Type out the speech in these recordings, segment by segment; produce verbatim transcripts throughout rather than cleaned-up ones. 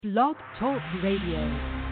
Blog Talk Radio.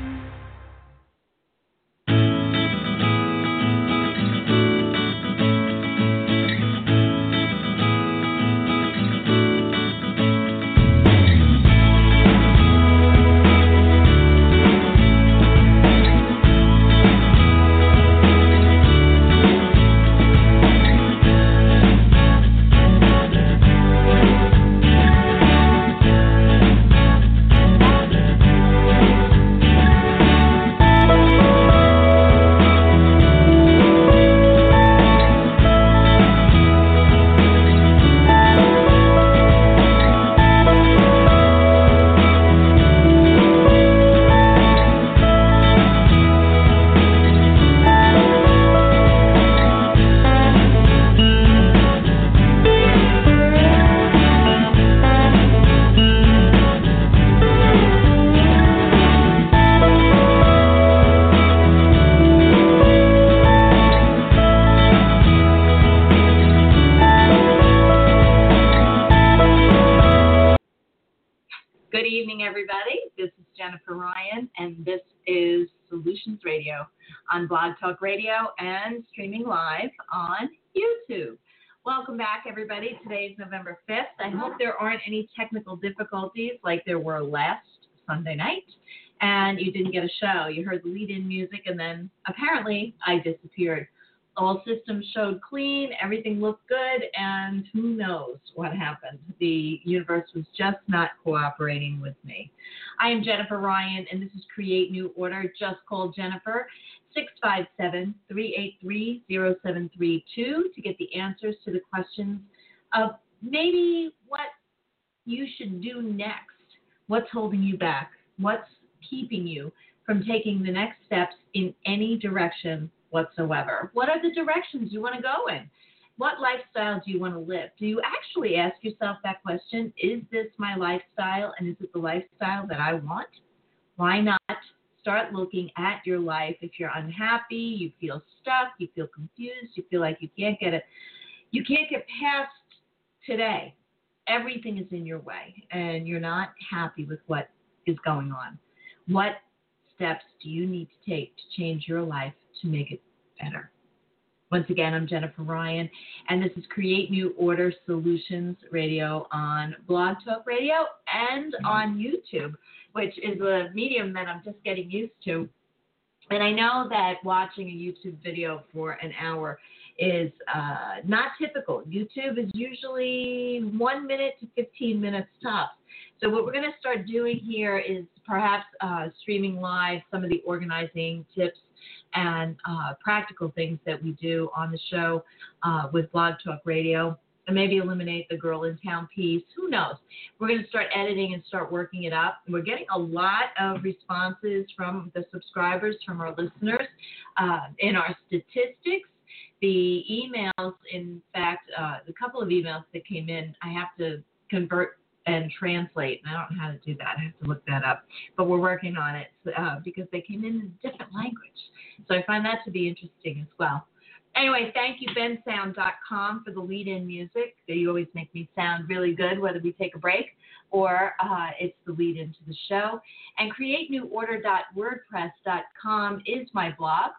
Good evening, everybody. This is Jennifer Ryan, and this is Solutions Radio on Blog Talk Radio and streaming live on YouTube. Welcome back, everybody. Today is November fifth. I hope there aren't any technical difficulties like there were last Sunday night, and you didn't get a show. You heard the lead-in music, and then apparently I disappeared. All systems showed clean, everything looked good, and who knows what happened. The universe was just not cooperating with me. I am Jennifer Ryan, and this is Create New Order. Just call Jennifer, six five seven, three eight three, zero seven three two, to get the answers to the questions of maybe what you should do next. What's holding you back? What's keeping you from taking the next steps in any direction whatsoever? What are the directions you want to go in? What lifestyle do you want to live? Do you actually ask yourself that question? Is this my lifestyle, and is it the lifestyle that I want? Why not start looking at your life? If you're unhappy, you feel stuck, you feel confused, you feel like you can't get it, you can't get past today. Everything is in your way, and you're not happy with what is going on. What steps do you need to take to change your life to make it better? Once again, I'm Jennifer Ryan, and this is Create New Order Solutions Radio on Blog Talk Radio and on YouTube, which is a medium that I'm just getting used to. And I know that watching a YouTube video for an hour is uh, not typical. YouTube is usually one minute to fifteen minutes tops. So what we're going to start doing here is perhaps uh, streaming live some of the organizing tips and uh, practical things that we do on the show uh, with Blog Talk Radio, and maybe eliminate the Girl in Town piece. Who knows? We're going to start editing and start working it up. We're getting a lot of responses from the subscribers, from our listeners, uh, in our statistics. The emails, in fact, uh, the couple of emails that came in, I have to convert and translate, and I don't know how to do that. I have to look that up. But we're working on it uh, because they came in in a different language. So I find that to be interesting as well. Anyway, thank you, ben sound dot com, for the lead-in music. You always make me sound really good, whether we take a break or uh, it's the lead-in to the show. And create new order dot wordpress dot com is my blog.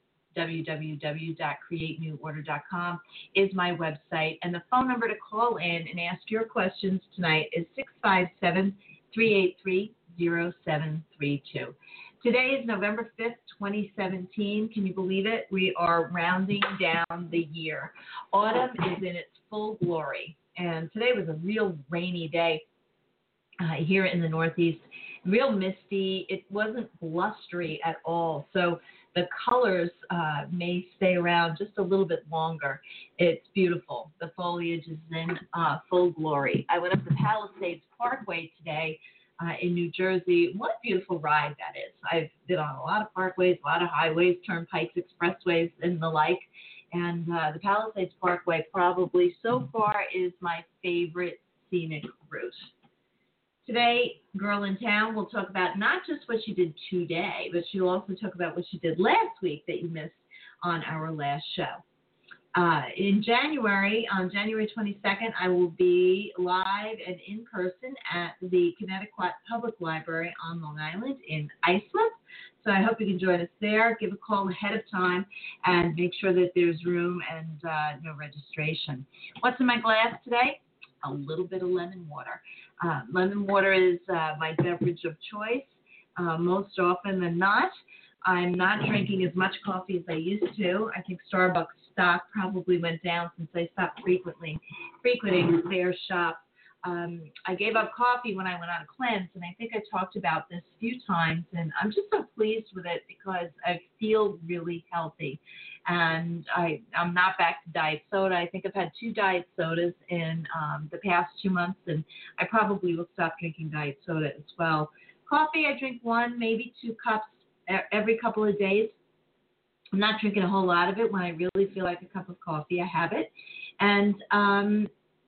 w w w dot create new order dot com is my website. And the phone number to call in and ask your questions tonight is six five seven, three eight three, zero seven three two. Today is November fifth, twenty seventeen. Can you believe it? We are rounding down the year. Autumn is in its full glory. And today was a real rainy day uh, here in the Northeast. Real misty. It wasn't blustery at all. So the colors uh, may stay around just a little bit longer. It's beautiful. The foliage is in uh, full glory. I went up the Palisades Parkway today uh, in New Jersey. What a beautiful ride that is. I've been on a lot of parkways, a lot of highways, turnpikes, expressways, and the like. And uh, the Palisades Parkway probably so far is my favorite scenic route. Today, Girl in Town will talk about not just what she did today, but she'll also talk about what she did last week that you missed on our last show. Uh, in January, on January twenty-second, I will be live and in person at the Connecticut Public Library on Long Island in Islip. So I hope you can join us there. Give a call ahead of time and make sure that there's room and uh, no registration. What's in my glass today? A little bit of lemon water. Uh, lemon water is uh, my beverage of choice. Uh, most often than not, I'm not drinking as much coffee as I used to. I think Starbucks stock probably went down since I stopped frequently frequenting their shop. Um, I gave up coffee when I went on a cleanse, and I think I talked about this a few times, and I'm just so pleased with it because I feel really healthy. And I, I'm not back to diet soda. I think I've had two diet sodas in um, the past two months, and I probably will stop drinking diet soda as well. Coffee, I drink one, maybe two cups every couple of days. I'm not drinking a whole lot of it. When I really feel like a cup of coffee, I have it. And um,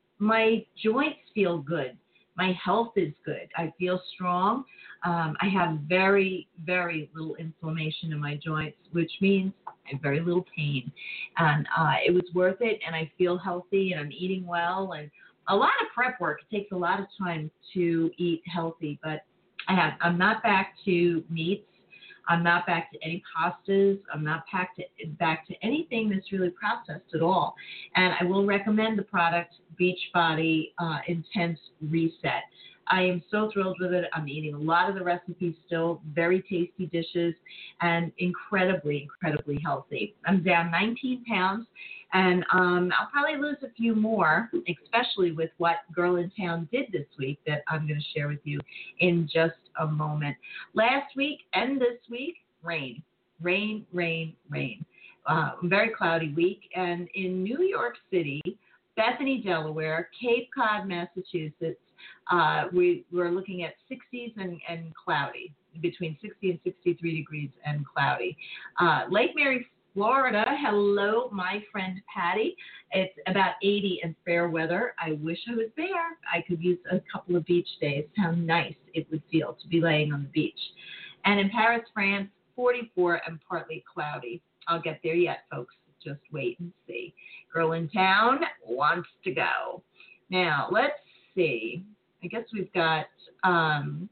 my joints feel good. My health is good. I feel strong. Um, I have very, very little inflammation in my joints, which means I have very little pain. And uh, it was worth it, and I feel healthy, and I'm eating well. And a lot of prep work. It takes a lot of time to eat healthy, but I have, I'm not back to meats. I'm not back to any pastas. I'm not back to, back to anything that's really processed at all. And I will recommend the product Beachbody uh, Intense Reset. I am so thrilled with it. I'm eating a lot of the recipes still, very tasty dishes, and incredibly, incredibly healthy. I'm down nineteen pounds, and um, I'll probably lose a few more, especially with what Girl in Town did this week that I'm going to share with you in just a moment. Last week and this week, rain, rain, rain, rain. Uh, very cloudy week. And in New York City, Bethany, Delaware, Cape Cod, Massachusetts, uh, we were looking at sixties and, and cloudy, between sixty and sixty-three degrees and cloudy. Uh, Lake Mary, Florida, hello, my friend Patty. It's about eighty and fair weather. I wish I was there. I could use a couple of beach days. How nice it would feel to be laying on the beach. And in Paris, France, forty-four and partly cloudy. I'll get there yet, folks. Just wait and see. Girl in Town wants to go. Now, let's see. I guess we've got, um,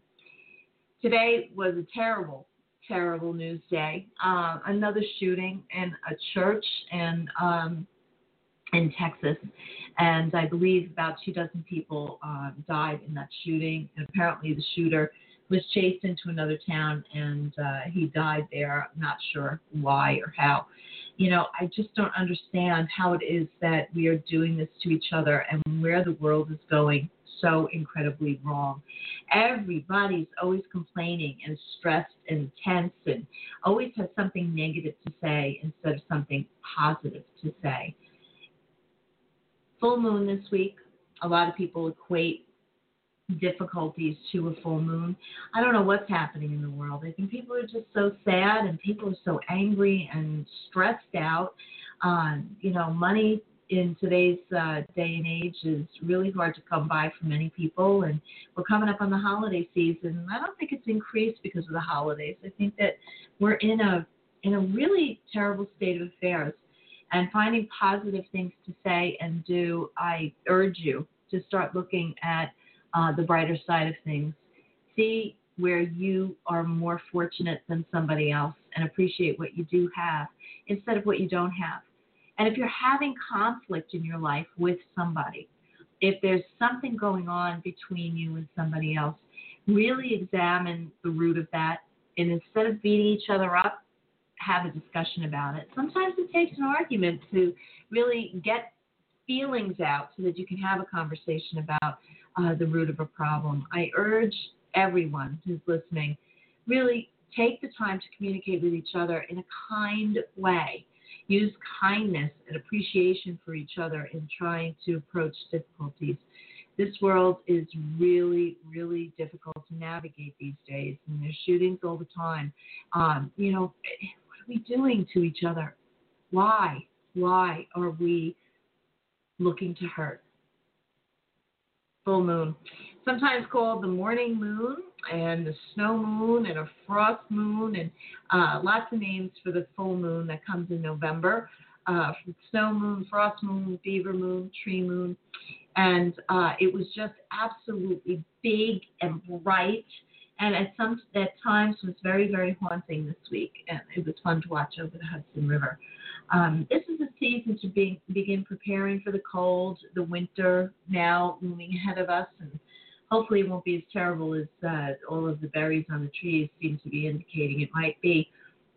today was a terrible, terrible news day. Uh, another shooting in a church in, um, in Texas. And I believe about two dozen people uh, died in that shooting. And apparently the shooter was chased into another town, and uh, he died there. I'm not sure why or how. You know, I just don't understand how it is that we are doing this to each other and where the world is going so incredibly wrong. Everybody's always complaining and stressed and tense and always has something negative to say instead of something positive to say. Full moon this week. A lot of people equate difficulties to a full moon. I don't know what's happening in the world. I think people are just so sad and people are so angry and stressed out. Um, you know, money in today's uh, day and age is really hard to come by for many people, and we're coming up on the holiday season. I don't think it's increased because of the holidays. I think that we're in a in a really terrible state of affairs, and finding positive things to say and do, I urge you to start looking at Uh, the brighter side of things. See where you are more fortunate than somebody else and appreciate what you do have instead of what you don't have. And if you're having conflict in your life with somebody, if there's something going on between you and somebody else, really examine the root of that. And instead of beating each other up, have a discussion about it. Sometimes it takes an argument to really get feelings out so that you can have a conversation about Uh, the root of a problem. I urge everyone who's listening, really take the time to communicate with each other in a kind way. Use kindness and appreciation for each other in trying to approach difficulties. This world is really, really difficult to navigate these days, and there's shootings all the time. Um, you know, what are we doing to each other? Why? Why are we looking to hurt? Full moon, sometimes called the morning moon and the snow moon and a frost moon, and uh, lots of names for the full moon that comes in November. uh, snow moon, frost moon, beaver moon, tree moon. And uh, it was just absolutely big and bright. And at some at times was very, very haunting this week. And it was fun to watch over the Hudson River. Um, this is a season to be, begin preparing for the cold, the winter now looming ahead of us. And hopefully it won't be as terrible as uh, all of the berries on the trees seem to be indicating it might be.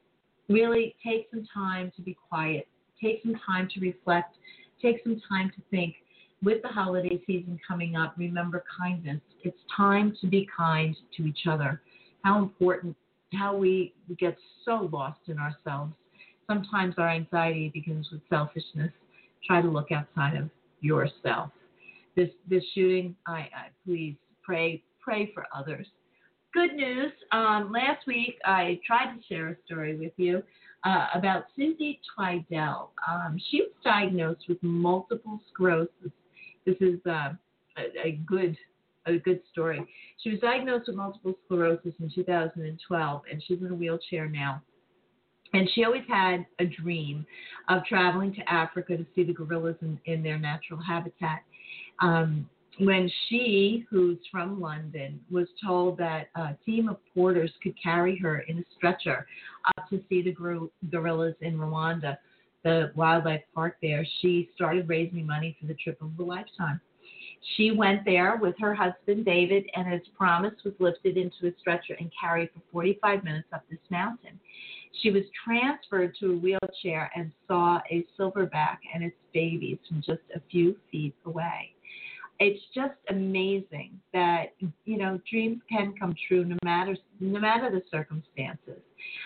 Really take some time to be quiet. Take some time to reflect. Take some time to think. With the holiday season coming up, remember kindness. It's time to be kind to each other. How important, how we get so lost in ourselves. Sometimes our anxiety begins with selfishness. Try to look outside of yourself. This this shooting, I, I please pray pray for others. Good news. Um, last week I tried to share a story with you uh, about Susie Twidell. Um, she was diagnosed with multiple sclerosis. This is uh, a, a good a good story. She was diagnosed with multiple sclerosis in two thousand twelve, and she's in a wheelchair now. And she always had a dream of traveling to Africa to see the gorillas in, in their natural habitat. Um, when she, who's from London, was told that a team of porters could carry her in a stretcher up to see the gor- gorillas in Rwanda, the wildlife park there, she started raising money for the trip of a lifetime. She went there with her husband, David, and as promised, was lifted into a stretcher and carried for forty-five minutes up this mountain. She was transferred to a wheelchair and saw a silverback and its babies from just a few feet away. It's just amazing that, you know, dreams can come true no matter no matter the circumstances.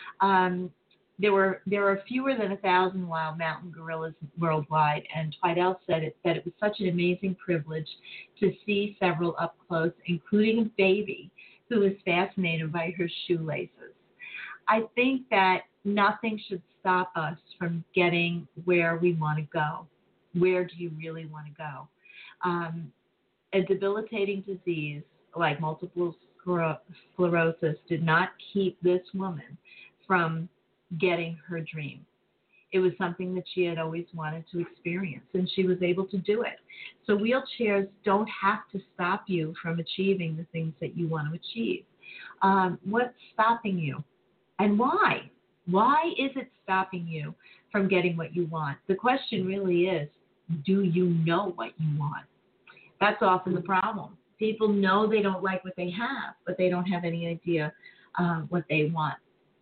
Um, There were there are fewer than a thousand wild mountain gorillas worldwide, and Twidell said it, that it was such an amazing privilege to see several up close, including a baby who was fascinated by her shoelaces. I think that nothing should stop us from getting where we want to go. Where do you really want to go? Um, a debilitating disease like multiple sclerosis did not keep this woman from getting her dream. It was something that she had always wanted to experience, and she was able to do it. So wheelchairs don't have to stop you from achieving the things that you want to achieve. Um, what's stopping you, and why? Why is it stopping you from getting what you want? The question really is, do you know what you want? That's often the problem. People know they don't like what they have, but they don't have any idea uh, what they want.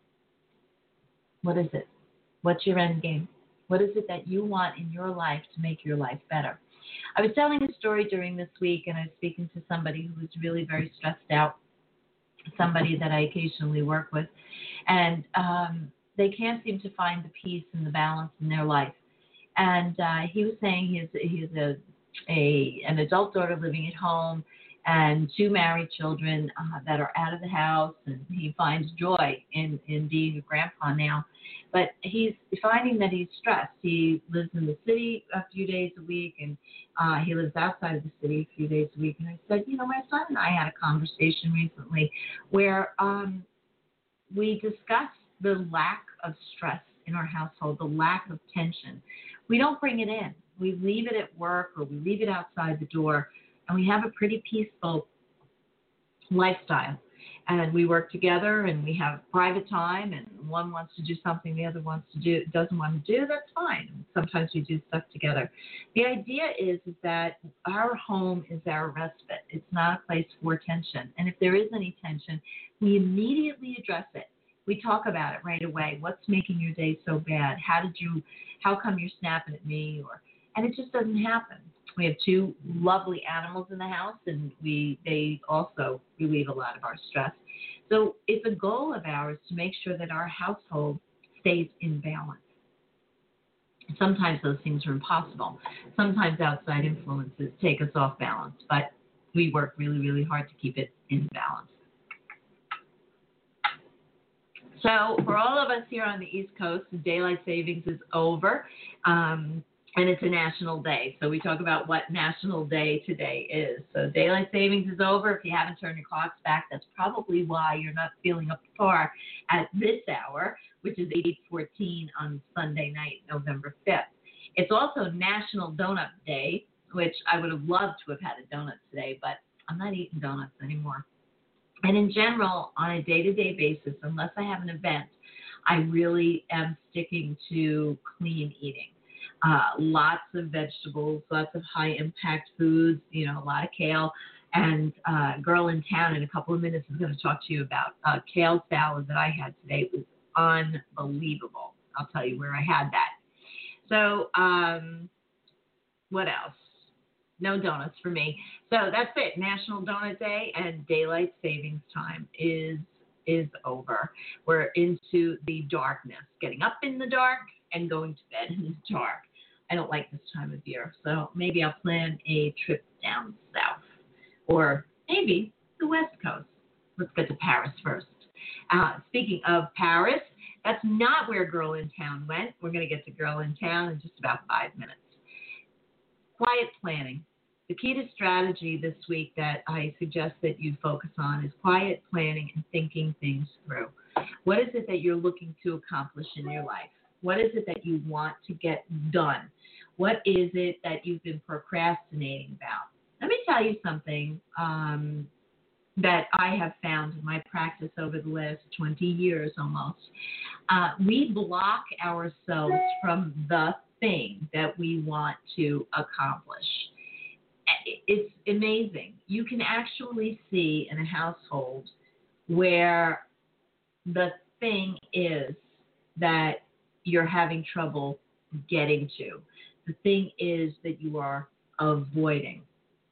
What is it? What's your end game? What is it that you want in your life to make your life better? I was telling a story during this week, and I was speaking to somebody who was really very stressed out, somebody that I occasionally work with, and um, they can't seem to find the peace and the balance in their life. And uh, he was saying he's, he's a, a an adult daughter living at home and two married children uh, that are out of the house, and he finds joy in, in being a grandpa now. But he's finding that he's stressed. He lives in the city a few days a week, and uh, he lives outside of the city a few days a week. And I said, you know, my son and I had a conversation recently where um, we discussed the lack of stress in our household, the lack of tension. We don't bring it in. We leave it at work or we leave it outside the door, and we have a pretty peaceful lifestyle. And we work together, and we have private time, and one wants to do something the other wants to do doesn't want to do. That's fine. Sometimes we do stuff together. The idea is, is that our home is our respite. It's not a place for tension. And if there is any tension, we immediately address it. We talk about it right away. What's making your day so bad? How did you? How come you're snapping at me? Or and it just doesn't happen. We have two lovely animals in the house, and we they also relieve a lot of our stress. So it's a goal of ours to make sure that our household stays in balance. Sometimes those things are impossible. Sometimes outside influences take us off balance, but we work really, really hard to keep it in balance. So for all of us here on the East Coast, the daylight savings is over. Um, and it's a national day. So we talk about what National Day today is. So daylight savings is over. If you haven't turned your clocks back, that's probably why you're not feeling up to par at this hour, which is eight fourteen on Sunday night, November fifth. It's also National Donut Day, which I would have loved to have had a donut today, but I'm not eating donuts anymore. And in general, on a day-to-day basis, unless I have an event, I really am sticking to clean eating. Uh, lots of vegetables, lots of high-impact foods, you know, a lot of kale. And uh, girl in town in a couple of minutes is going to talk to you about uh, kale salad that I had today. It was unbelievable. I'll tell you where I had that. So um, what else? No donuts for me. So that's it. National Donut Day and daylight savings time is is over. We're into the darkness, getting up in the dark and going to bed in the dark. I don't like this time of year, so maybe I'll plan a trip down south or maybe the West Coast. Let's get to Paris first. Uh, speaking of Paris, that's not where Girl in Town went. We're going to get to Girl in Town in just about five minutes. Quiet planning. The key to strategy this week that I suggest that you focus on is quiet planning and thinking things through. What is it that you're looking to accomplish in your life? What is it that you want to get done? What is it that you've been procrastinating about? Let me tell you something um, that I have found in my practice over the last twenty years almost. Uh, we block ourselves from the thing that we want to accomplish. It's amazing. You can actually see in a household where the thing is that you're having trouble getting to. The thing is that you are avoiding.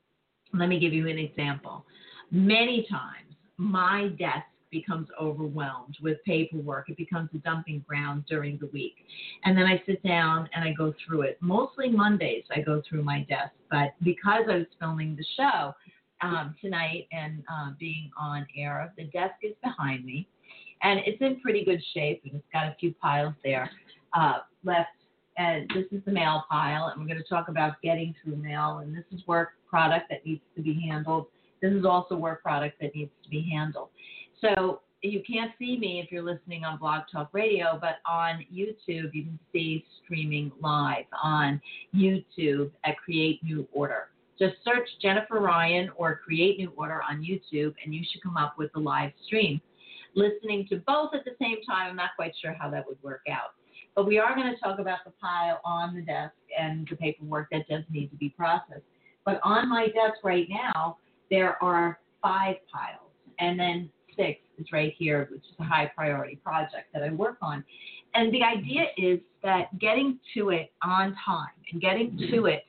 Let me give you an example. Many times, my desk becomes overwhelmed with paperwork. It becomes a dumping ground during the week. And then I sit down and I go through it. Mostly Mondays I go through my desk. But because I was filming the show um, tonight and uh, being on air, the desk is behind me. And it's in pretty good shape. And it's got a few piles there uh, left. And this is the mail pile. And we're going to talk about getting through mail. And this is work product that needs to be handled. This is also work product that needs to be handled. So you can't see me if you're listening on Blog Talk Radio, but on YouTube, you can see streaming live on YouTube at Create New Order. Just search Jennifer Ryan or Create New Order on YouTube, and you should come up with the live stream. Listening to both at the same time, I'm not quite sure how that would work out. But we are going to talk about the pile on the desk and the paperwork that does need to be processed. But on my desk right now, there are five piles, and then six is right here, which is a high priority project that I work on. And the idea is that getting to it on time and getting to it,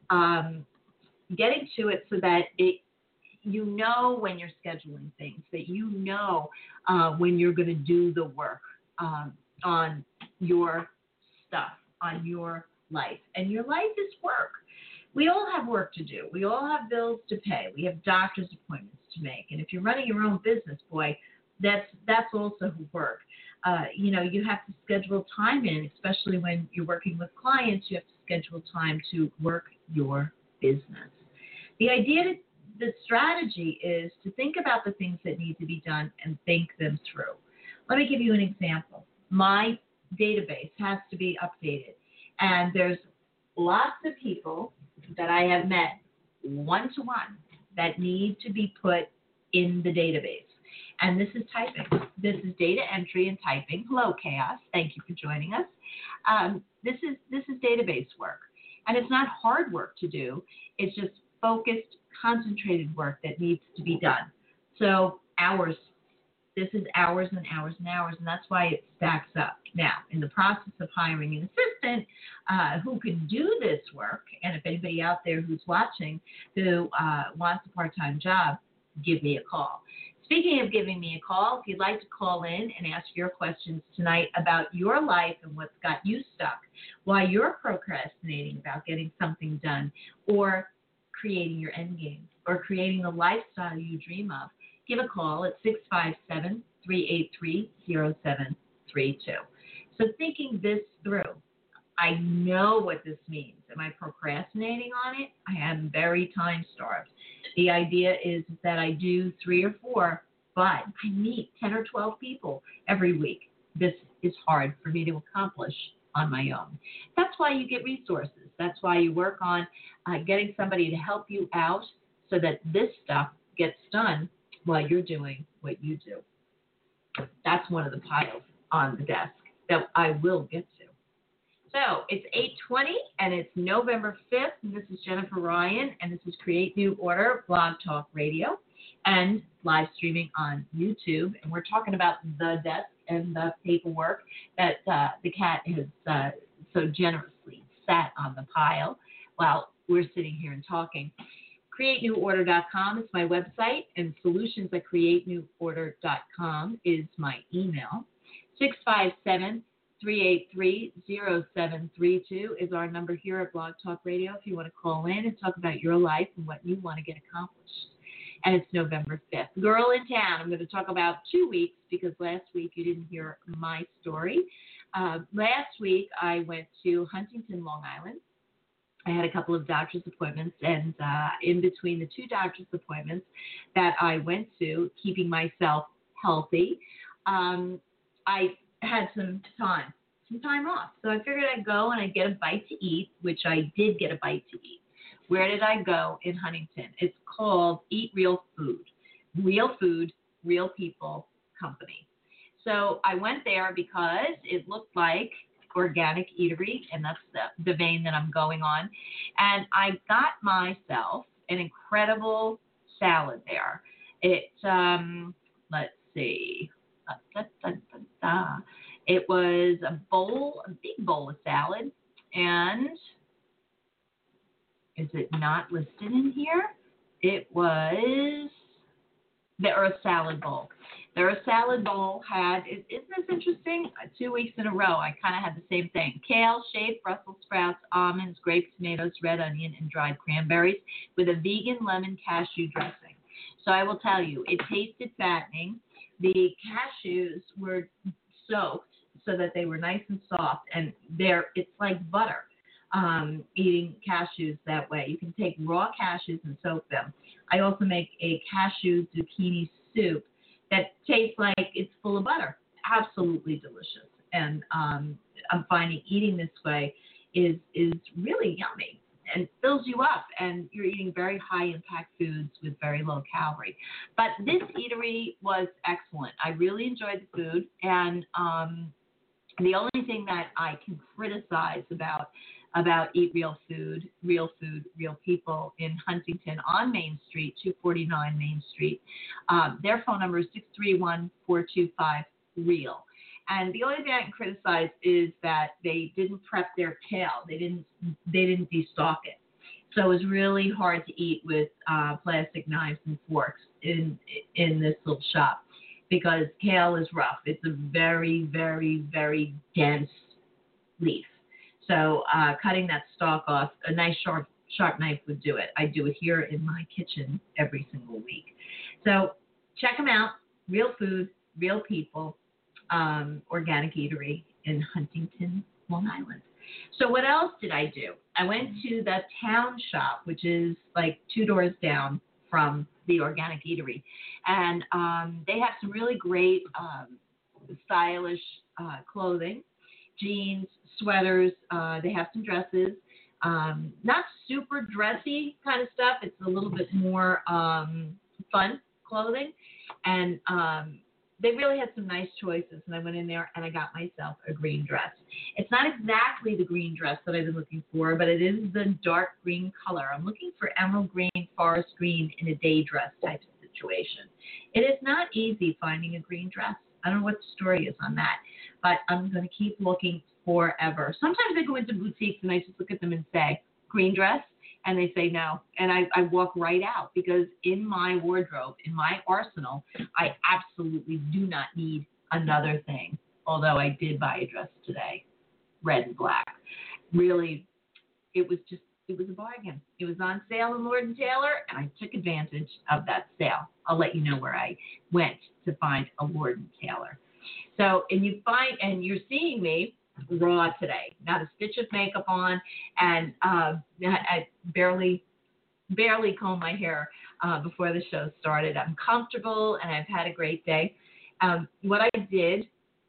um, getting to it so that it, you know when you're scheduling things, that you know uh, when you're going to do the work um, on your stuff, on your life. And your life is work. We all have work to do. We all have bills to pay. We have doctor's appointments to make. And if you're running your own business, boy, that's that's also work. Uh, you know, you have to schedule time in, especially when you're working with clients. You have to schedule time to work your business. The idea, to, the strategy is to think about the things that need to be done and think them through. Let me give you an example. My database has to be updated. And there's lots of people that I have met one-to-one that need to be put in the database. And this is typing. This is data entry and typing. Hello, Chaos. Thank you for joining us. Um, this is this is database work. And it's not hard work to do. It's just focused, concentrated work that needs to be done. So hours. This is hours and hours and hours, and that's why it stacks up. Now, in the process of hiring an assistant uh, who can do this work, and if anybody out there who's watching who uh, wants a part-time job, give me a call. Speaking of giving me a call, if you'd like to call in and ask your questions tonight about your life and what's got you stuck, why you're procrastinating about getting something done, or creating your end game, or creating the lifestyle you dream of, give a call at six five seven, three eight three, zero seven three two. So thinking this through, I know what this means. Am I procrastinating on it? I am very time starved. The idea is that I do three or four, but I meet ten or twelve people every week. This is hard for me to accomplish on my own. That's why you get resources. That's why you work on uh, getting somebody to help you out so that this stuff gets done while you're doing what you do. That's one of the piles on the desk that I will get to. So it's eight twenty and it's November fifth. And this is Jennifer Ryan and this is Create New Order Blog Talk Radio and live streaming on YouTube. And we're talking about the desk and the paperwork that uh, the cat has uh, so generously sat on the pile while we're sitting here and talking. create new order dot com is my website and solutions at create new order dot com is my email. six five seven, three eight three, zero seven three two is our number here at Blog Talk Radio if you want to call in and talk about your life and what you want to get accomplished. And it's November fifth. Girl in Town. I'm going to talk about two weeks because last week you didn't hear my story. Uh, last week I went to Huntington, Long Island. I had a couple of doctor's appointments, and uh, in between the two doctor's appointments that I went to, keeping myself healthy, um, I had some time, some time off. So I figured I'd go and I'd get a bite to eat, which I did get a bite to eat. Where did I go in Huntington? It's called Eat Real Food. Real Food, Real People Company. So I went there because it looked like organic eatery, and that's the, the vein that I'm going on. And I got myself an incredible salad there. It, um, let's see, da, da, da, da. It was a bowl, a big bowl of salad, and is it not listed in here? It was, there a salad bowl. There a salad bowl had, isn't this interesting? Two weeks in a row, I kind of had the same thing. Kale, shaved Brussels sprouts, almonds, grapes, tomatoes, red onion, and dried cranberries with a vegan lemon cashew dressing. So I will tell you, it tasted fattening. The cashews were soaked so that they were nice and soft, and they're, it's like butter. Um, eating cashews that way. You can take raw cashews and soak them. I also make a cashew zucchini soup that tastes like it's full of butter. Absolutely delicious. And um, I'm finding eating this way is is really yummy and fills you up. And you're eating very high impact foods with very low calorie. But this eatery was excellent. I really enjoyed the food. And um, the only thing that I can criticize about about Eat Real Food, Real Food, Real People in Huntington on Main Street, two forty-nine Main Street. Um, their phone number is six three one, four two five, REAL. And the only thing I can criticize is that they didn't prep their kale. They didn't they didn't destock it. So it was really hard to eat with uh, plastic knives and forks in in this little shop because kale is rough. It's a very, very, very dense leaf. So uh, cutting that stalk off, a nice sharp sharp knife would do it. I do it here in my kitchen every single week. So check them out. Real Food, Real People, um, Organic Eatery in Huntington, Long Island. So what else did I do? I went to the Town Shop, which is like two doors down from the Organic Eatery. And um, they have some really great um, stylish uh, clothing, jeans, sweaters. Uh, they have some dresses. Um, not super dressy kind of stuff. It's a little bit more um, fun clothing. And um, they really had some nice choices. And I went in there and I got myself a green dress. It's not exactly the green dress that I've been looking for, but it is the dark green color. I'm looking for emerald green, forest green in a day dress type of situation. It is not easy finding a green dress. I don't know what the story is on that, but I'm going to keep looking forever. Sometimes I go into boutiques and I just look at them and say, green dress? And they say no. And I, I walk right out because in my wardrobe, in my arsenal, I absolutely do not need another thing. Although I did buy a dress today, red and black. Really, it was just, it was a bargain. It was on sale in Lord and Taylor, and I took advantage of that sale. I'll let you know where I went to find a Lord and Taylor. So, and you find, and you're seeing me raw today. Not a stitch of makeup on, and uh, I, I barely barely combed my hair uh, before the show started. I'm comfortable, and I've had a great day. Um, what I did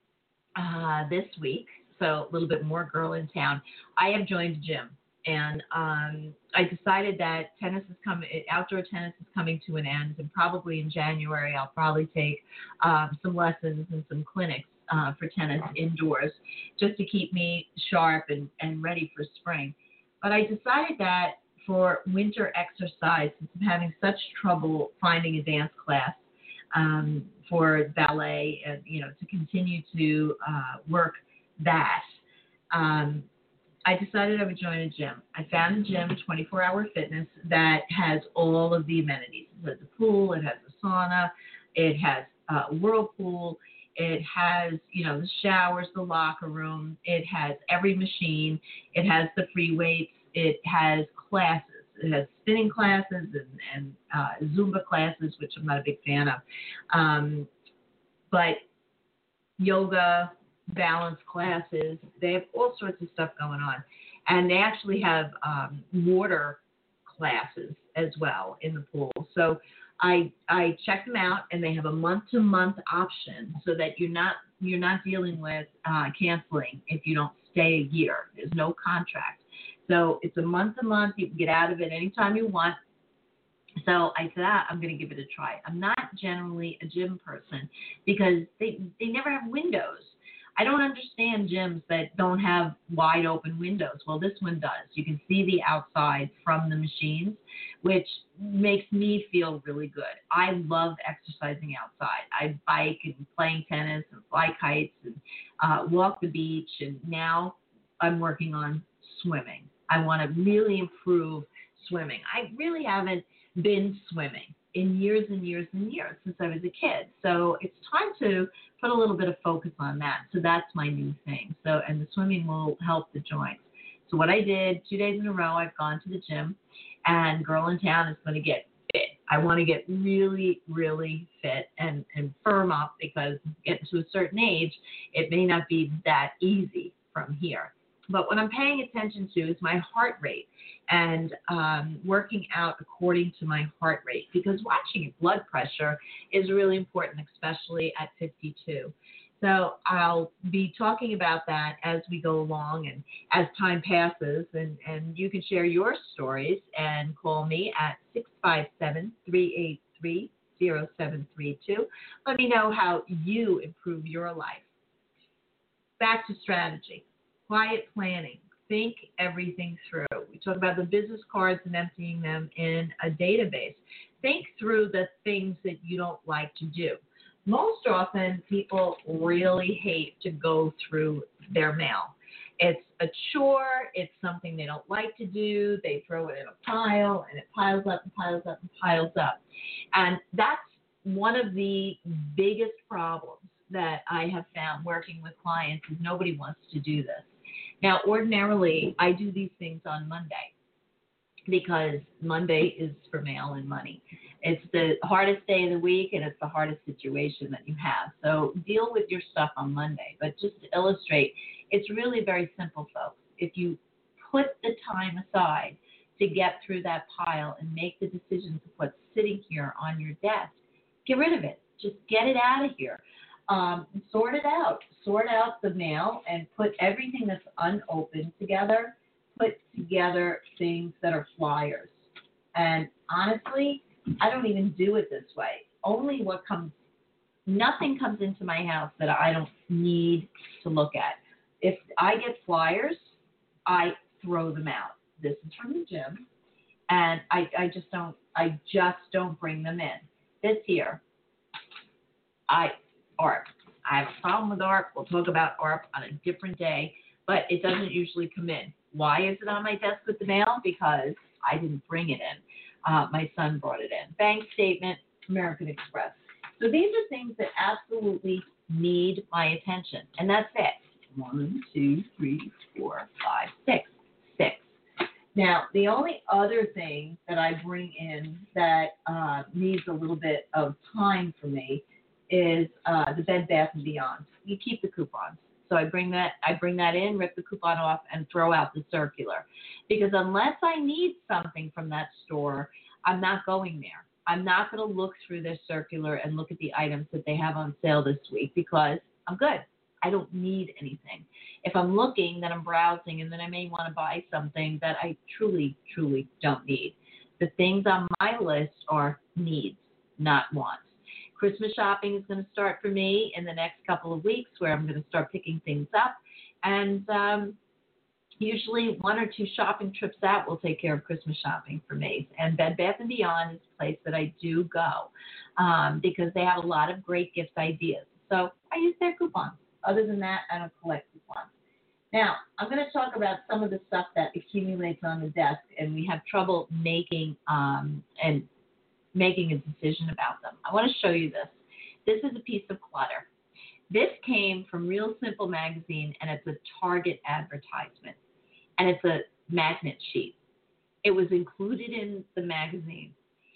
uh, this week, so a little bit more girl in town, I have joined a gym. And um, I decided that tennis is coming, outdoor tennis is coming to an end, and probably in January I'll probably take um, some lessons and some clinics uh, for tennis indoors, just to keep me sharp and, and ready for spring. But I decided that for winter exercise, since I'm having such trouble finding a dance class um, for ballet, and you know, to continue to uh, work that. Um, I decided I would join a gym. I found a gym, twenty-four hour fitness, that has all of the amenities. It has a pool, it has a sauna, it has a whirlpool, it has, you know, the showers, the locker room, it has every machine, it has the free weights, it has classes. It has spinning classes and, and uh, Zumba classes, which I'm not a big fan of. Um, but yoga, balance classes, they have all sorts of stuff going on. And they actually have um, water classes as well in the pool. So I I checked them out, and they have a month-to-month option, so that you're not you're not dealing with uh, canceling if you don't stay a year. There's no contract. So it's a month-to-month. You can get out of it anytime you want. So I said, ah, I'm going to give it a try. I'm not generally a gym person because they they never have windows. I don't understand gyms that don't have wide open windows. Well, this one does. You can see the outside from the machines, which makes me feel really good. I love exercising outside. I bike and playing tennis and fly kites and uh, walk the beach. And now I'm working on swimming. I want to really improve swimming. I really haven't been swimming in years and years and years since I was a kid. So it's time to put a little bit of focus on that. So that's my new thing. So, and the swimming will help the joints. So what I did, two days in a row, I've gone to the gym, and Girl in Town is going to get fit. I want to get really, really fit and, and firm up, because getting to a certain age, it may not be that easy from here. But what I'm paying attention to is my heart rate, and um, working out according to my heart rate, because watching your blood pressure is really important, especially at fifty-two. So I'll be talking about that as we go along and as time passes, and, and you can share your stories and call me at six five seven, three eight three, zero seven three two. Let me know how you improve your life. Back to strategy. Quiet planning. Think everything through. We talk about the business cards and emptying them in a database. Think through the things that you don't like to do. Most often, people really hate to go through their mail. It's a chore. It's something they don't like to do. They throw it in a pile, and it piles up and piles up and piles up. And that's one of the biggest problems that I have found working with clients, is nobody wants to do this. Now, ordinarily, I do these things on Monday, because Monday is for mail and money. It's the hardest day of the week, and it's the hardest situation that you have. So deal with your stuff on Monday. But just to illustrate, it's really very simple, folks. If you put the time aside to get through that pile and make the decisions of what's sitting here on your desk, get rid of it. Just get it out of here. Um, sort it out. Sort out the mail and put everything that's unopened together. Put together things that are flyers. And honestly, I don't even do it this way. Only what comes, nothing comes into my house that I don't need to look at. If I get flyers, I throw them out. This is from the gym, and I, I just don't, I just don't bring them in. This here, I, A R P. I have a problem with A R P. We'll talk about A R P on a different day, but it doesn't usually come in. Why is it on my desk with the mail? Because I didn't bring it in. Uh, my son brought it in. Bank statement, American Express. So these are things that absolutely need my attention, and that's it. One, two, three, four, five, six. Six. Now, the only other thing that I bring in that uh, needs a little bit of time for me is uh, the Bed Bath and Beyond. You keep the coupons. So I bring that I bring that in, rip the coupon off, and throw out the circular. Because unless I need something from that store, I'm not going there. I'm not going to look through their circular and look at the items that they have on sale this week because I'm good. I don't need anything. If I'm looking, then I'm browsing, and then I may want to buy something that I truly, truly don't need. The things on my list are needs, not wants. Christmas shopping is going to start for me in the next couple of weeks where I'm going to start picking things up. And um, usually one or two shopping trips out will take care of Christmas shopping for me. And Bed Bath and Beyond is a place that I do go um, because they have a lot of great gift ideas. So I use their coupons. Other than that, I don't collect coupons. Now, I'm going to talk about some of the stuff that accumulates on the desk, and we have trouble making um, and making a decision about them. I want to show you this. This is a piece of clutter. This came from Real Simple magazine, and it's a Target advertisement, and it's a magnet sheet. It was included in the magazine.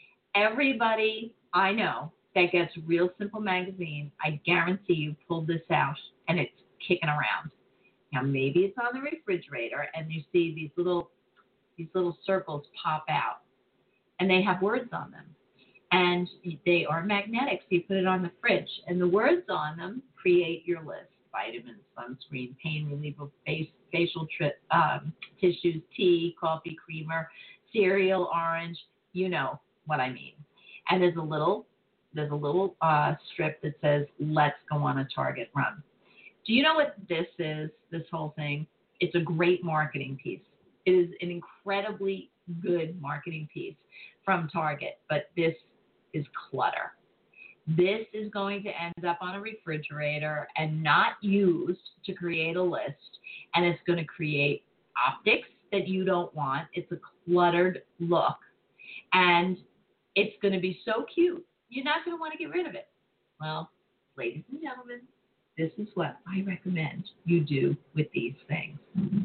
Everybody I know that gets Real Simple magazine, I guarantee you pulled this out, and it's kicking around. Now, maybe it's on the refrigerator, and you see these little these little circles pop out, and they have words on them. And they are magnetic, so you put it on the fridge. And the words on them create your list. Vitamins, sunscreen, pain reliever, face, facial tri- um, tissues, tea, coffee, creamer, cereal, orange. You know what I mean. And there's a little, there's a little uh, strip that says, let's go on a Target run. Do you know what this is, this whole thing? It's a great marketing piece. It is an incredibly good marketing piece from Target, but this is clutter. This is going to end up on a refrigerator and not used to create a list, and it's going to create optics that you don't want. It's a cluttered look, and it's going to be so cute, you're not going to want to get rid of it. Well, ladies and gentlemen, this is what I recommend you do with these things.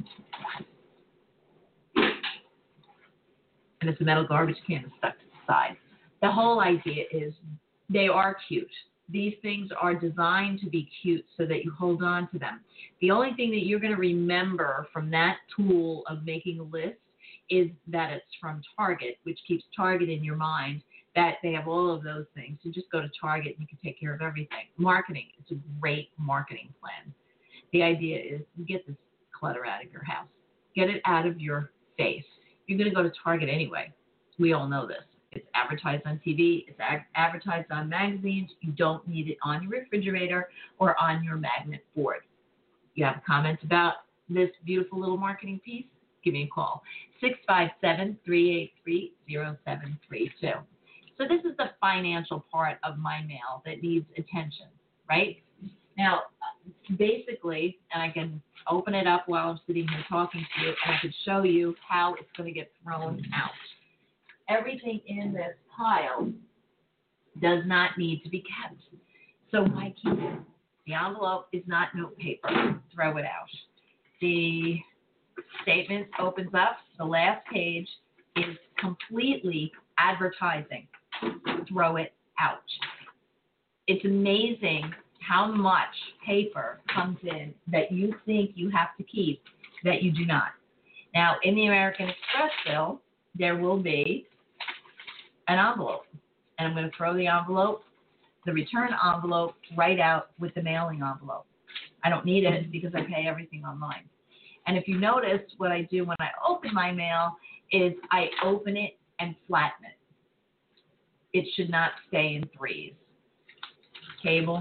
And it's a metal garbage can stuck to the side. The whole idea is they are cute. These things are designed to be cute so that you hold on to them. The only thing that you're going to remember from that tool of making a list is that it's from Target, which keeps Target in your mind, that they have all of those things. You just go to Target and you can take care of everything. Marketing is a great marketing plan. The idea is you get this clutter out of your house. Get it out of your face. You're going to go to Target anyway. We all know this. It's advertised on T V. It's ag- advertised on magazines. You don't need it on your refrigerator or on your magnet board. You have comments about this beautiful little marketing piece? Give me a call. six five seven, three eight three, zero seven three two. So this is the financial part of my mail that needs attention, right? Now, basically, and I can open it up while I'm sitting here talking to you, and I can show you how it's going to get thrown out. Everything in this pile does not need to be kept. So why keep it? The envelope is not note paper. Throw it out. The statement opens up. The last page is completely advertising. Throw it out. It's amazing how much paper comes in that you think you have to keep that you do not. Now, in the American Express bill, there will be an envelope. And I'm going to throw the envelope, the return envelope, right out with the mailing envelope. I don't need it because I pay everything online. And if you notice, what I do when I open my mail is I open it and flatten it. It should not stay in threes. Cable.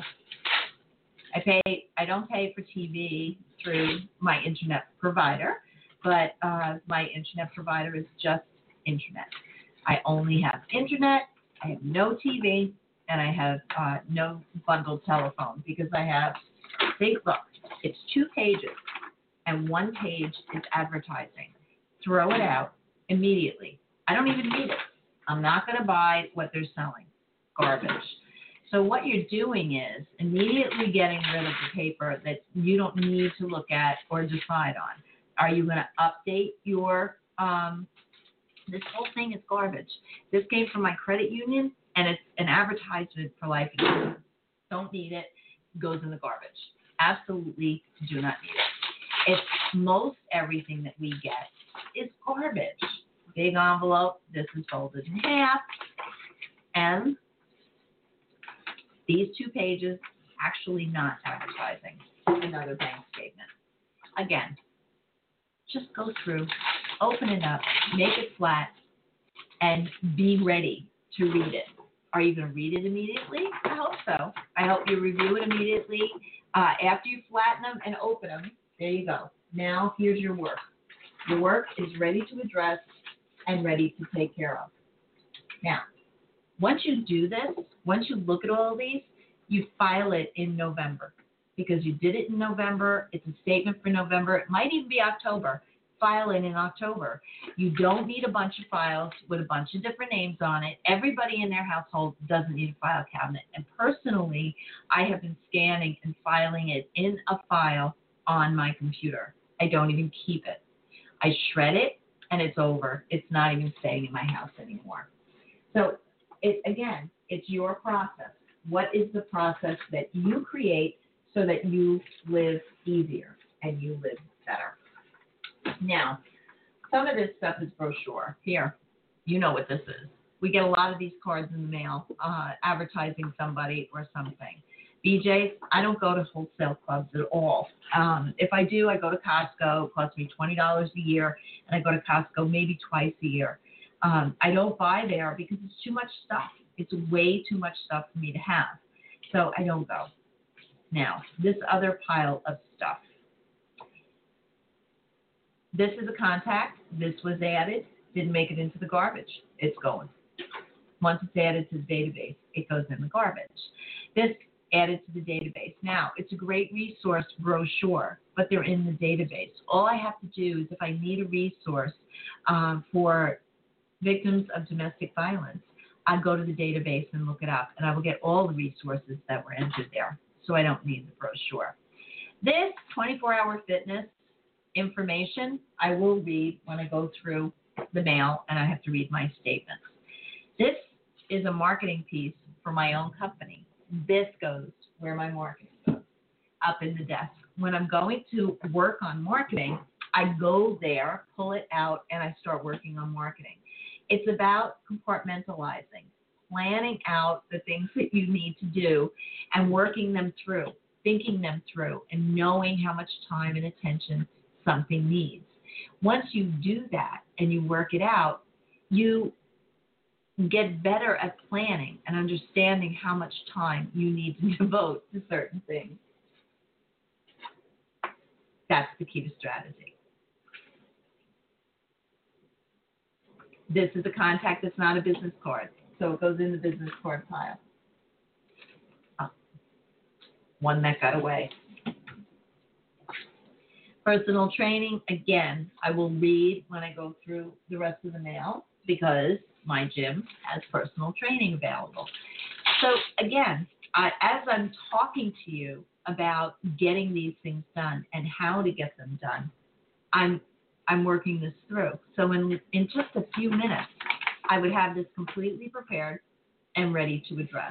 I pay. I don't pay for T V through my internet provider, but uh, my internet provider is just internet. I only have internet, I have no T V, and I have uh, no bundled telephone because I have, think, look, it's two pages, and one page is advertising. Throw it out immediately. I don't even need it. I'm not going to buy what they're selling. Garbage. So what you're doing is immediately getting rid of the paper that you don't need to look at or decide on. Are you going to update your um, This whole thing is garbage. This came from my credit union, and it's an advertisement for life insurance. Don't need it. Goes in the garbage. Absolutely do not need it. It's most everything that we get is garbage. Big envelope, this is folded in half, and these two pages actually not advertising. Another bank statement. Again, just go through, open it up, make it flat, and be ready to read it. Are you going to read it immediately? I hope so. I hope you review it immediately. Uh, after you flatten them and open them, there you go. Now here's your work. Your work is ready to address and ready to take care of. Now, once you do this, once you look at all these, you file it in November. Because you did it in November, it's a statement for November. It might even be October. File it in October. You don't need a bunch of files with a bunch of different names on it. Everybody in their household doesn't need a file cabinet. And personally, I have been scanning and filing it in a file on my computer. I don't even keep it. I shred it, and it's over. It's not even staying in my house anymore. So, it, again, it's your process. What is the process that you create so that you live easier and you live better? Now, some of this stuff is brochure. Here, you know what this is. We get a lot of these cards in the mail uh, advertising somebody or something. B J, I don't go to wholesale clubs at all. Um, if I do, I go to Costco. It costs me twenty dollars a year, and I go to Costco maybe twice a year. Um, I don't buy there because it's too much stuff. It's way too much stuff for me to have. So I don't go. Now, this other pile of stuff. This is a contact. This was added. Didn't make it into the garbage. It's going. Once it's added to the database, it goes in the garbage. This added to the database. Now, it's a great resource brochure, but they're in the database. All I have to do is if I need a resource um, for victims of domestic violence, I go to the database and look it up, and I will get all the resources that were entered there, so I don't need the brochure. This twenty-four hour fitness information, I will read when I go through the mail and I have to read my statements. This is a marketing piece for my own company. This goes where my marketing goes, up in the desk. When I'm going to work on marketing, I go there, pull it out, and I start working on marketing. It's about compartmentalizing, planning out the things that you need to do and working them through, thinking them through, and knowing how much time and attention something needs. Once you do that and you work it out, you get better at planning and understanding how much time you need to devote to certain things. That's the key to strategy. This is a contact that's not a business card, so it goes in the business card pile. Oh, one that got away. Personal training, again, I will read when I go through the rest of the mail because my gym has personal training available. So again, I, as I'm talking to you about getting these things done and how to get them done, I'm I'm working this through. So in in just a few minutes, I would have this completely prepared and ready to address.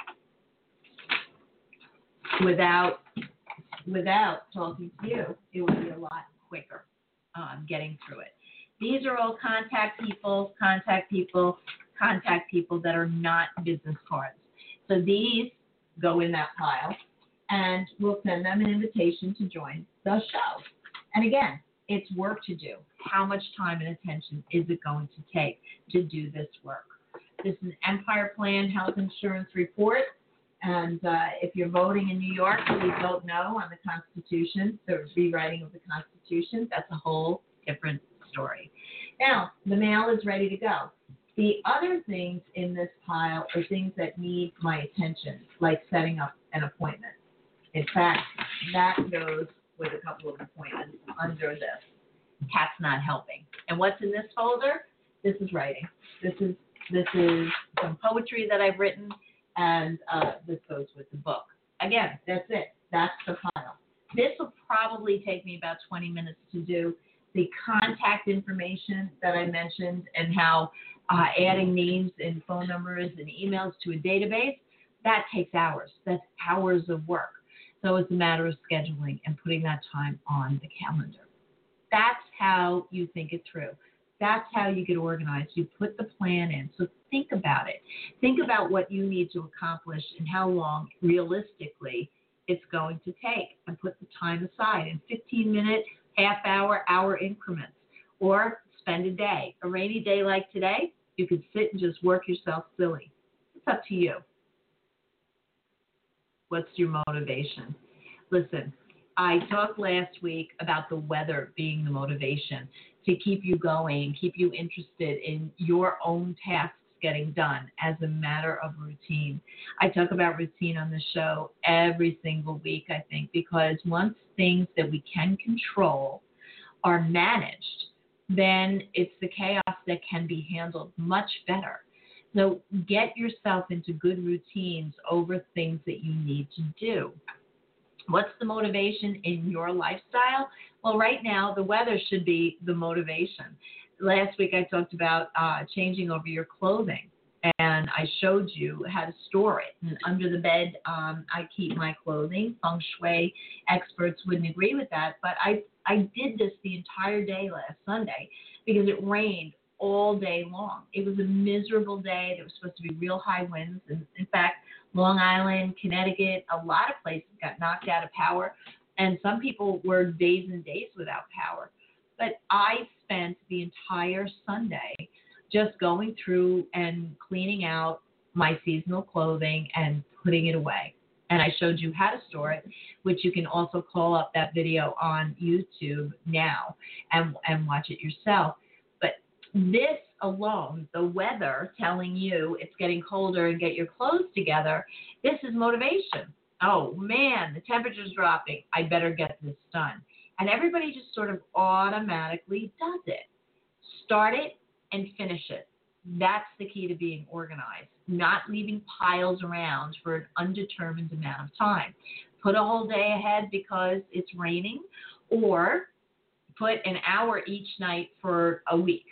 Without without talking to you, it would be a lot quicker um, getting through it. These are all contact people, contact people, contact people that are not business cards. So these go in that pile, and we'll send them an invitation to join the show. And again, it's work to do. How much time and attention is it going to take to do this work? This is Empire Plan Health Insurance Report. And uh, if you're voting in New York, please vote no on the Constitution. There's rewriting of the Constitution. That's a whole different story. Now, the mail is ready to go. The other things in this pile are things that need my attention, like setting up an appointment. In fact, that goes with a couple of appointments under this. Cat's not helping. And what's in this folder? This is writing. This is this is some poetry that I've written, and uh, this goes with the book. Again, that's it. That's the pile. This will probably take me about twenty minutes to do. The contact information that I mentioned and how uh, adding names and phone numbers and emails to a database, that takes hours. That's hours of work. So it's a matter of scheduling and putting that time on the calendar. That's how you think it through. That's how you get organized. You put the plan in. So think about it. Think about what you need to accomplish and how long, realistically, it's going to take. And put the time aside in fifteen minute, half hour, hour increments. Or spend a day. A rainy day like today, you could sit and just work yourself silly. It's up to you. What's your motivation? Listen, I talked last week about the weather being the motivation to keep you going, keep you interested in your own tasks getting done as a matter of routine. I talk about routine on the show every single week, I think, because once things that we can control are managed, then it's the chaos that can be handled much better. So get yourself into good routines over things that you need to do. What's the motivation in your lifestyle? Well, right now, the weather should be the motivation. Last week, I talked about uh, changing over your clothing, and I showed you how to store it. And under the bed, um, I keep my clothing. Feng Shui experts wouldn't agree with that, but I, I did this the entire day last Sunday because it rained all day long. It was a miserable day. There was supposed to be real high winds. And in fact, Long Island, Connecticut, a lot of places got knocked out of power, and some people were days and days without power. But I spent the entire Sunday just going through and cleaning out my seasonal clothing and putting it away. And I showed you how to store it, which you can also call up that video on YouTube now and, and watch it yourself. But this alone, the weather telling you it's getting colder and get your clothes together, this is motivation. Oh, man, the temperature's dropping. I better get this done. And everybody just sort of automatically does it. Start it and finish it. That's the key to being organized, not leaving piles around for an undetermined amount of time. Put a whole day ahead because it's raining, or put an hour each night for a week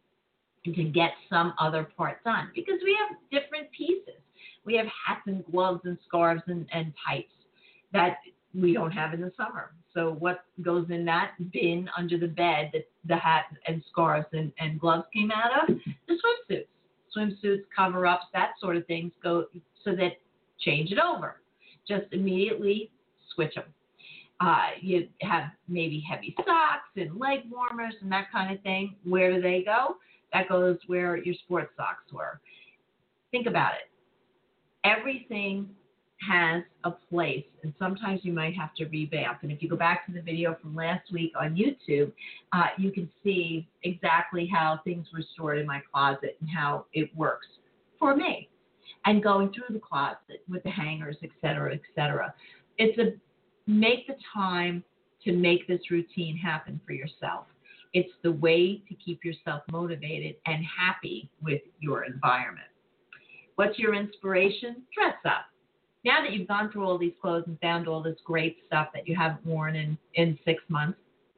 to get some other part done, because we have different pieces. We have hats and gloves and scarves and, and tights that we don't have in the summer. So what goes in that bin under the bed that the hat and scarves and, and gloves came out of? The swimsuits. Swimsuits, cover-ups, that sort of things go so that change it over. Just immediately switch them. Uh, you have maybe heavy socks and leg warmers and that kind of thing. Where do they go? That goes where your sports socks were. Think about it. Everything has a place, and sometimes you might have to revamp. And if you go back to the video from last week on YouTube, uh, you can see exactly how things were stored in my closet and how it works for me. And going through the closet with the hangers, et cetera, et cetera. It's a make the time to make this routine happen for yourself. It's the way to keep yourself motivated and happy with your environment. What's your inspiration? Dress up. Now that you've gone through all these clothes and found all this great stuff that you haven't worn in, in six months,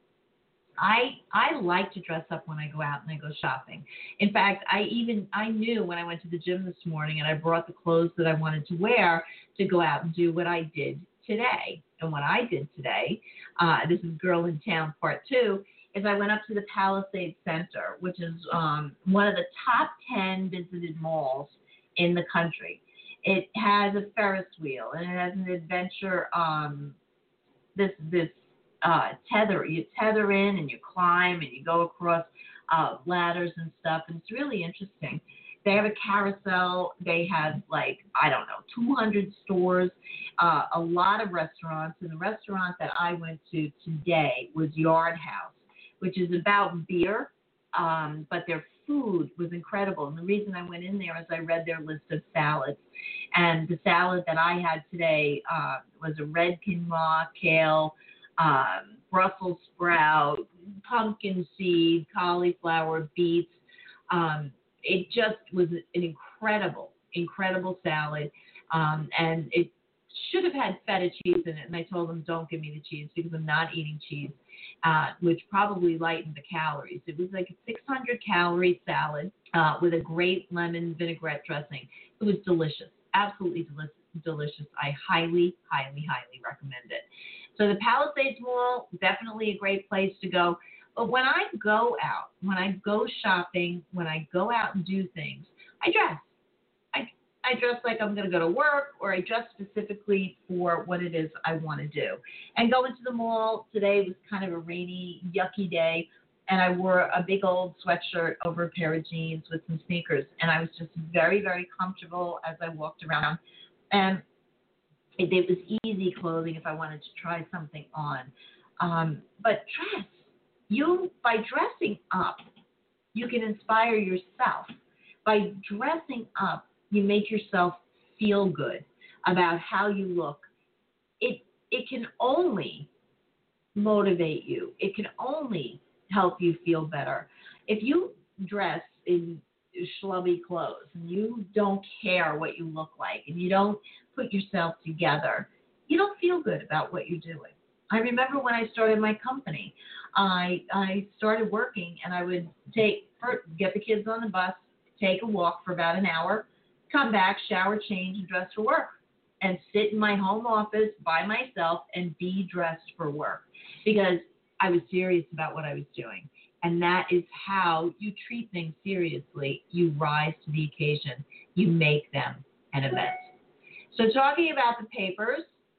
I I like to dress up when I go out and I go shopping. In fact, I even I knew when I went to the gym this morning and I brought the clothes that I wanted to wear to go out and do what I did today. And what I did today, uh, this is Girl in Town Part Two, is I went up to the Palisades Center, which is um, one of the top ten visited malls in the country. It has a Ferris wheel and it has an adventure, um, this this uh, tether. You tether in and you climb and you go across uh, ladders and stuff, and it's really interesting. They have a carousel. They have, like, I don't know, two hundred stores, uh, a lot of restaurants. And the restaurant that I went to today was Yard House, which is about beer, um, but their food was incredible. And the reason I went in there is I read their list of salads. And the salad that I had today uh, was a red quinoa, kale, um, Brussels sprout, pumpkin seed, cauliflower, beets. Um, it just was an incredible, incredible salad. Um, and it should have had feta cheese in it. And I told them, don't give me the cheese because I'm not eating cheese. Uh, which probably lightened the calories. It was like a six hundred calorie salad uh, with a great lemon vinaigrette dressing. It was delicious, absolutely delicious. delicious. I highly, highly, highly recommend it. So the Palisades Mall, definitely a great place to go. But when I go out, when I go shopping, when I go out and do things, I dress. I, I dress like I'm going to go to work, or I dress specifically for what it is I want to do. And going to the mall today was kind of a rainy, yucky day, and I wore a big old sweatshirt over a pair of jeans with some sneakers. And I was just very, very comfortable as I walked around. And it, it was easy clothing if I wanted to try something on. Um, but dress. You, by dressing up, you can inspire yourself. By dressing up, you make yourself feel good about how you look. It it can only motivate you. It can only help you feel better. If you dress in schlubby clothes and you don't care what you look like and you don't put yourself together, you don't feel good about what you're doing. I remember when I started my company, I I started working and I would take get the kids on the bus, take a walk for about an hour, come back, shower, change, and dress for work, and sit in my home office by myself and be dressed for work because I was serious about what I was doing. And that is how you treat things seriously. You rise to the occasion. You make them an event. So talking about the papers,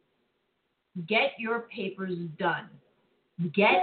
get your papers done. Get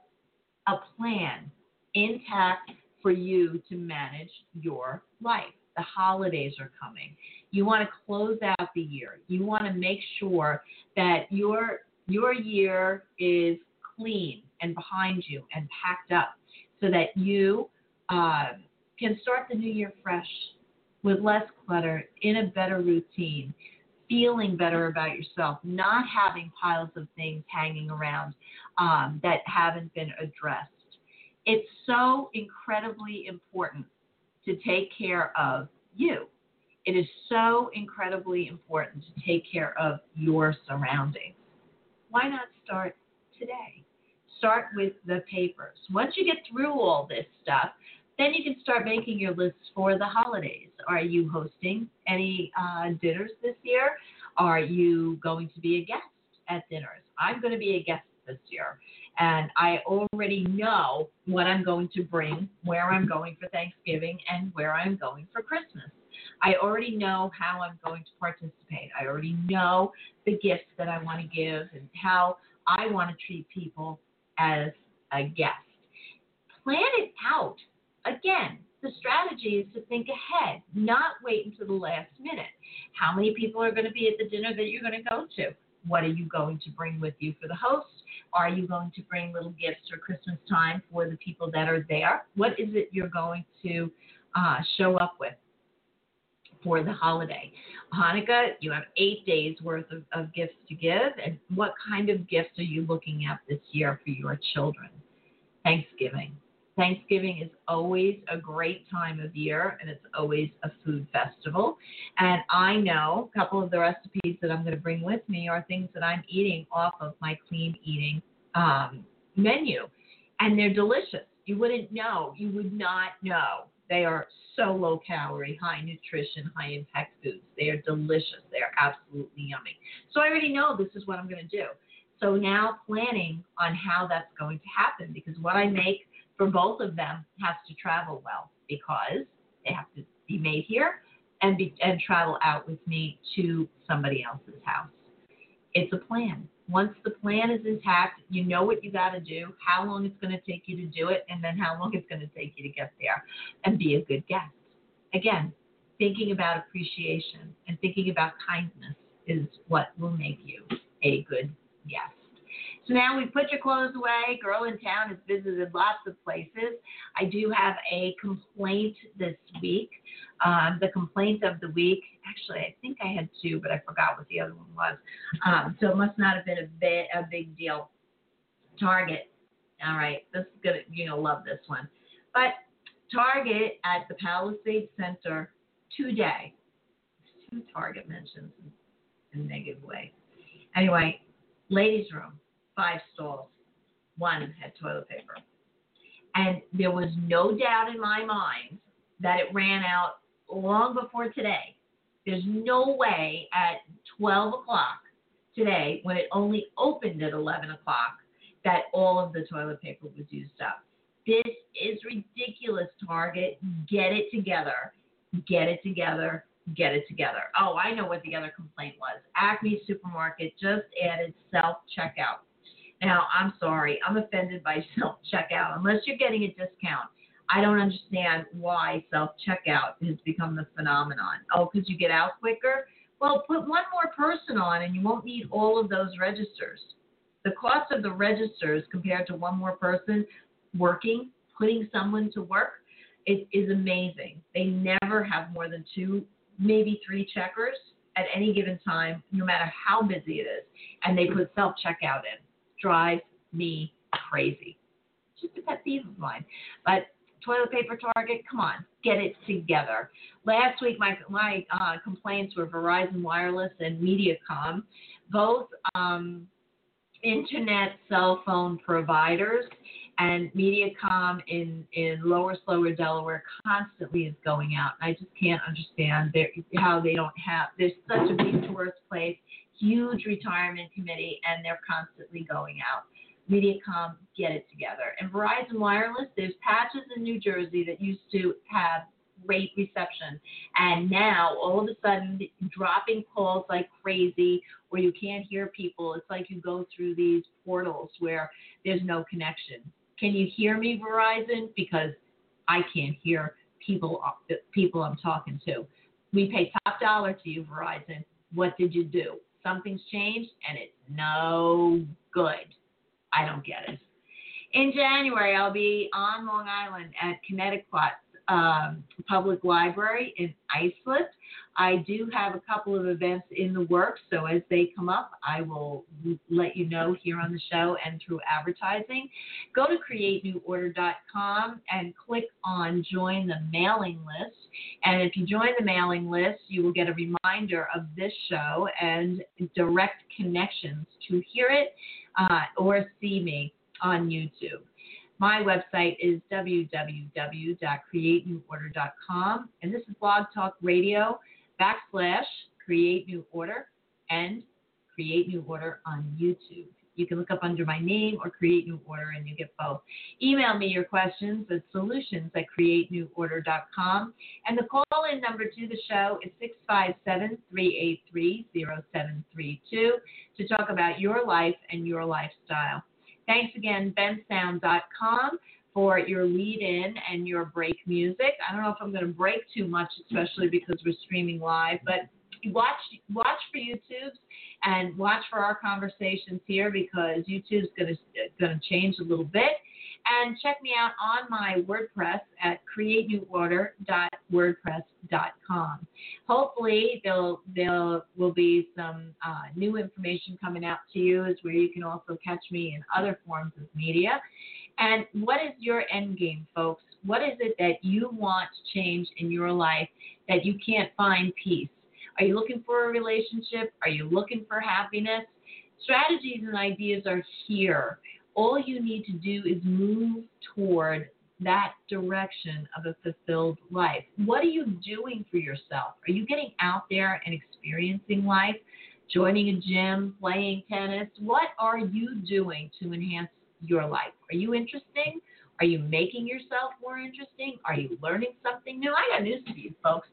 a plan intact for you to manage your life. The holidays are coming. You want to close out the year. You want to make sure that your your year is clean and behind you and packed up so that you uh, can start the new year fresh with less clutter, in a better routine, feeling better about yourself, not having piles of things hanging around um, that haven't been addressed. It's so incredibly important to take care of you. It is so incredibly important to take care of your surroundings. Why not start today? Start with the papers. Once you get through all this stuff, then you can start making your lists for the holidays. Are you hosting any uh, dinners this year? Are you going to be a guest at dinners? I'm going to be a guest this year. And I already know what I'm going to bring, where I'm going for Thanksgiving, and where I'm going for Christmas. I already know how I'm going to participate. I already know the gifts that I want to give and how I want to treat people as a guest. Plan it out. Again, the strategy is to think ahead, not wait until the last minute. How many people are going to be at the dinner that you're going to go to? What are you going to bring with you for the host? Are you going to bring little gifts for Christmas time for the people that are there? What is it you're going to uh, show up with for the holiday? Hanukkah, you have eight days worth of, of gifts to give. And what kind of gifts are you looking at this year for your children? Thanksgiving. Thanksgiving is always a great time of year, and it's always a food festival. And I know a couple of the recipes that I'm going to bring with me are things that I'm eating off of my clean eating um, menu. And they're delicious. You wouldn't know. You would not know. They are so low calorie, high nutrition, high impact foods. They are delicious. They are absolutely yummy. So I already know this is what I'm going to do. So now planning on how that's going to happen, because what I make for both of them has to travel well, because they have to be made here and be, and travel out with me to somebody else's house. It's a plan. Once the plan is intact, you know what you got to do, how long it's going to take you to do it, and then how long it's going to take you to get there and be a good guest. Again, thinking about appreciation and thinking about kindness is what will make you a good guest. So now we've put your clothes away. Girl in Town has visited lots of places. I do have a complaint this week. Um, the complaint of the week, actually, I think I had two, but I forgot what the other one was. Um, so it must not have been a, bit, a big deal. Target. All right, this is gonna, you're going to love this one. But Target at the Palisades Center today. Two Target mentions in a negative way. Anyway, ladies' room. Five stalls. One had toilet paper. And there was no doubt in my mind that it ran out long before today. There's no way at twelve o'clock today, when it only opened at eleven o'clock, that all of the toilet paper was used up. This is ridiculous, Target. Get it together. Get it together. Get it together. Oh, I know what the other complaint was. Acme Supermarket just added self-checkout. Now, I'm sorry. I'm offended by self-checkout. Unless you're getting a discount, I don't understand why self-checkout has become the phenomenon. Oh, because you get out quicker? Well, put one more person on and you won't need all of those registers. The cost of the registers compared to one more person working, putting someone to work, it is amazing. They never have more than two, maybe three checkers at any given time, no matter how busy it is. And they put self-checkout in. Drives me crazy. Just a pet peeve of mine. But toilet paper, Target, come on, get it together. Last week, my my uh, complaints were Verizon Wireless and Mediacom, both um, internet cell phone providers, and Mediacom in, in Lower Slower, Delaware, constantly is going out. I just can't understand their, how they don't have, there's such a big tourist place, huge retirement committee, and they're constantly going out. Mediacom, get it together. And Verizon Wireless, there's patches in New Jersey that used to have great reception, and now all of a sudden dropping calls like crazy, where you can't hear people. It's like you go through these portals where there's no connection. Can you hear me, Verizon? Because I can't hear people people I'm talking to. We pay top dollar to you, Verizon. What did you do? Something's changed, and it's no good. I don't get it. In January, I'll be on Long Island at Connecticut um, Public Library in Islip. I do have a couple of events in the works, so as they come up, I will let you know here on the show and through advertising. Go to create new order dot com and click on Join the Mailing List. And if you join the mailing list, you will get a reminder of this show and direct connections to hear it uh, or see me on YouTube. My website is w w w dot create new order dot com, and this is Blog Talk Radio backslash Create New Order and Create New Order on YouTube. You can look up under my name or Create New Order, and you get both. Email me your questions at solutions at create new order dot com, and the call-in number to the show is six five seven, three eight three, zero seven three two to talk about your life and your lifestyle. Thanks again, ben sound dot com, for your lead-in and your break music. I don't know if I'm going to break too much, especially because we're streaming live, but watch watch for YouTube's and watch for our conversations here, because YouTube's going to going to change a little bit. And check me out on my WordPress at create new order dot wordpress dot com. Hopefully, there there will be some uh, new information coming out to you, is where you can also catch me in other forms of media. And what is your end game, folks? What is it that you want to change in your life that you can't find peace? Are you looking for a relationship? Are you looking for happiness? Strategies and ideas are here. All you need to do is move toward that direction of a fulfilled life. What are you doing for yourself? Are you getting out there and experiencing life, joining a gym, playing tennis? What are you doing to enhance your life? Are you interesting? Are you making yourself more interesting? Are you learning something new? I got news for you, folks.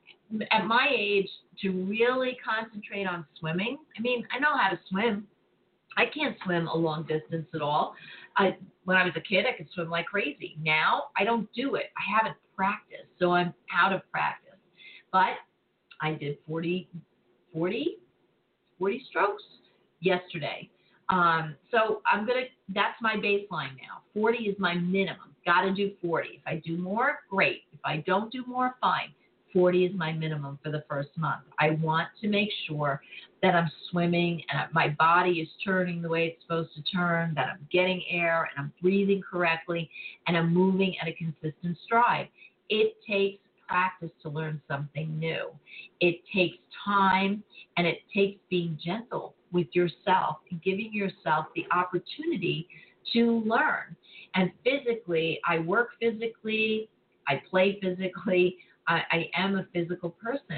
At my age, to really concentrate on swimming, I mean, I know how to swim. I can't swim a long distance at all. I, when I was a kid, I could swim like crazy. Now, I don't do it. I haven't practiced, so I'm out of practice. But I did forty, forty, forty strokes yesterday. Um, so I'm going to, that's my baseline now. forty is my minimum. Got to do forty. If I do more, great. If I don't do more, fine. forty is my minimum for the first month. I want to make sure that I'm swimming and my body is turning the way it's supposed to turn, that I'm getting air and I'm breathing correctly and I'm moving at a consistent stride. It takes practice to learn something new. It takes time, and it takes being gentle with yourself and giving yourself the opportunity to learn. And physically, I work physically, I play physically, I, I am a physical person.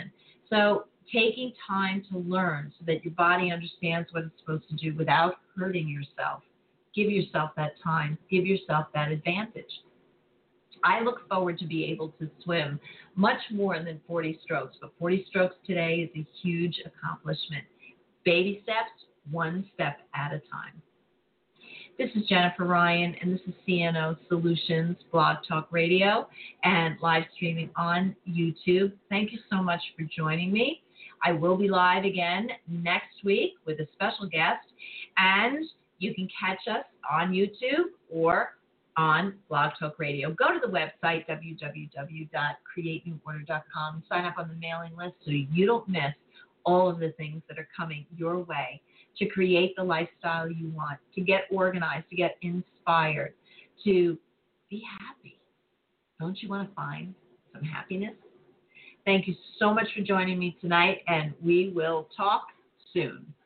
So taking time to learn so that your body understands what it's supposed to do without hurting yourself. Give yourself that time. Give yourself that advantage. I look forward to be able to swim much more than forty strokes, but forty strokes today is a huge accomplishment. Baby steps, one step at a time. This is Jennifer Ryan, and this is C N O Solutions Blog Talk Radio and live streaming on YouTube. Thank you so much for joining me. I will be live again next week with a special guest, and you can catch us on YouTube or on Blog Talk Radio. Go to the website, w w w dot create new order dot com, and sign up on the mailing list so you don't miss all of the things that are coming your way to create the lifestyle you want, to get organized, to get inspired, to be happy. Don't you want to find some happiness? Thank you so much for joining me tonight, and we will talk soon.